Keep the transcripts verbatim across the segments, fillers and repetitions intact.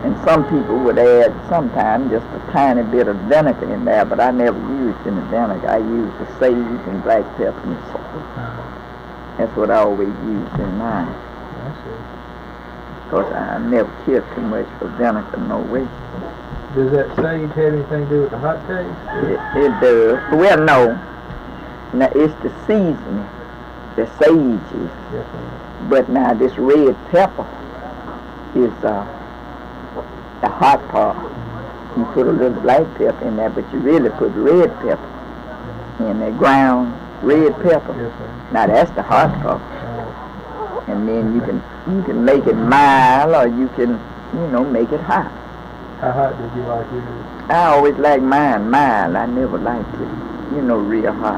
And some people would add sometimes just a tiny bit of vinegar in there, but I never used any vinegar. I used the sage and black pepper and salt. Uh-huh. That's what I always used in mine. I see. Because I never cared too much for vinegar, no way. Does that sage have anything to do with the hot taste? It, it does. Well, no. Now, it's the seasoning, the sage is. Yes, ma'am. But now this red pepper is uh, the hot part. You put a little black pepper in there, but you really put red pepper in that ground red pepper. Yes, ma'am. Now that's the hot part. Uh, And then you can you can make it mild, or you can you know make it hot. How hot did you like yours? I always like mine mild. I never liked it, you know, real hot.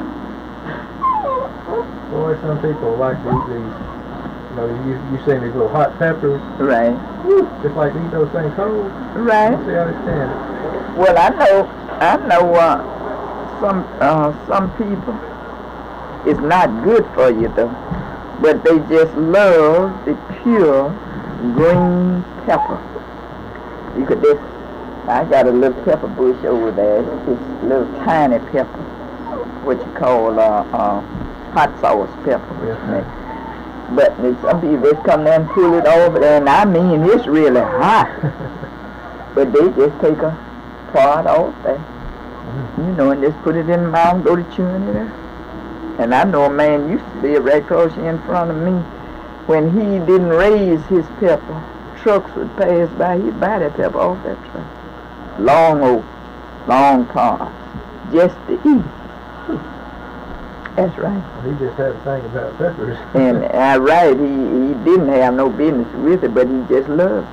Boy, some people like to eat these. You know, you you seen these little hot peppers. Right. Just like to eat those things cold. Right. I don't see how they stand it. Well, I know I know uh, some uh, some people. It's not good for you though, but they just love the pure green pepper. You could just, I got a little pepper bush over there. It's a little tiny pepper, what you call uh, uh, hot sauce pepper. Yes, but there's some people just come there and pull it over there, and I mean it's really hot. But they just take a part off there, you know, and just put it in the mouth and go to chewing it up. And I know a man used to live right across here in front of me. When he didn't raise his pepper, trucks would pass by, he'd buy that pepper off that truck. Long old, long car, just to eat. That's right. He just had a thing about peppers. And uh, right, he, he didn't have no business with it, but he just loved it.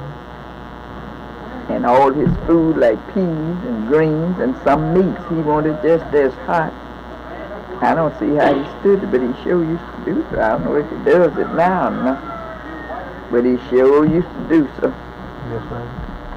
Mm-hmm. And all his food, like peas and greens and some meats, he wanted just as hot. I don't see how he stood it, but he sure used to do so. I don't know if he does it now or not, but he sure used to do so. Yes, ma'am.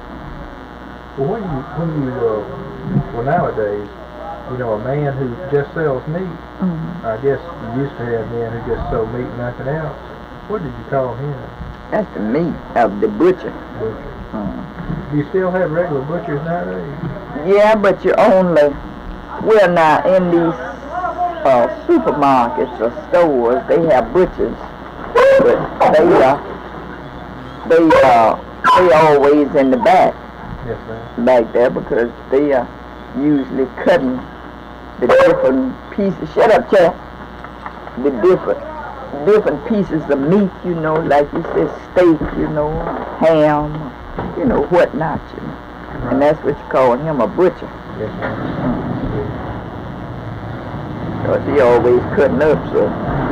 Well, when you, when you, uh, well, nowadays, you know, a man who just sells meat, Mm-hmm. I guess you used to have men who just sold meat and nothing else. What did you call him? That's the meat of the butcher. Butcher. Uh, Do you still have regular butchers nowadays? yeah, but you only, well now in these uh, supermarkets or stores, they have butchers, but they uh, they uh, they always in the back, Yes, ma'am. back there, because they are usually cutting the different pieces. Shut up, chap. The different different pieces of meat, you know, like you said, steak, you know, ham, you know, whatnot, you know. Right. And that's what you call him, a butcher. Yes, ma'am. Because he always cutting up, so.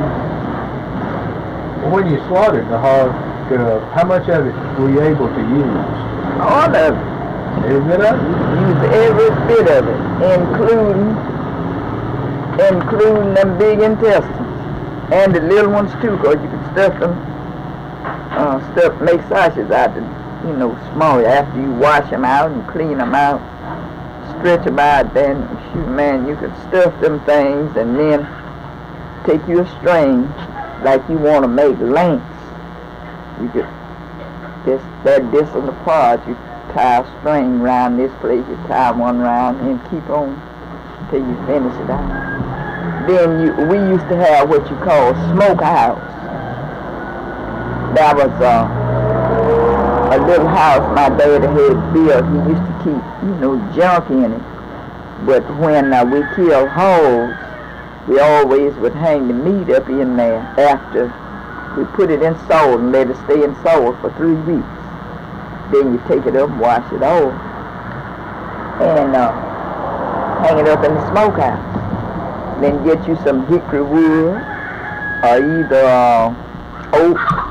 Well, when you slaughtered the hog, uh, how much of it were you able to use? All of it. Every bit of it? Use every bit of it, including, including them big intestines. And the little ones too, because you can stuff them, uh, stuff, make sausages out of, you know, small. After you wash them out and clean them out, stretch them out, then, shoot, man, you can stuff them things and then take you a string, like you want to make lengths. You could, this, that distant apart, you tie a string around this place, you tie one round and keep on till you finish it out. Then you, we used to have what you call smokehouse. That was uh, a little house my daddy had built. He used to keep, you know, junk in it. But when uh, we killed hogs, we always would hang the meat up in there after we put it in salt and let it stay in salt for three weeks. Then you take it up and wash it off and uh, hang it up in the smokehouse. Then get you some hickory wood or either uh, oak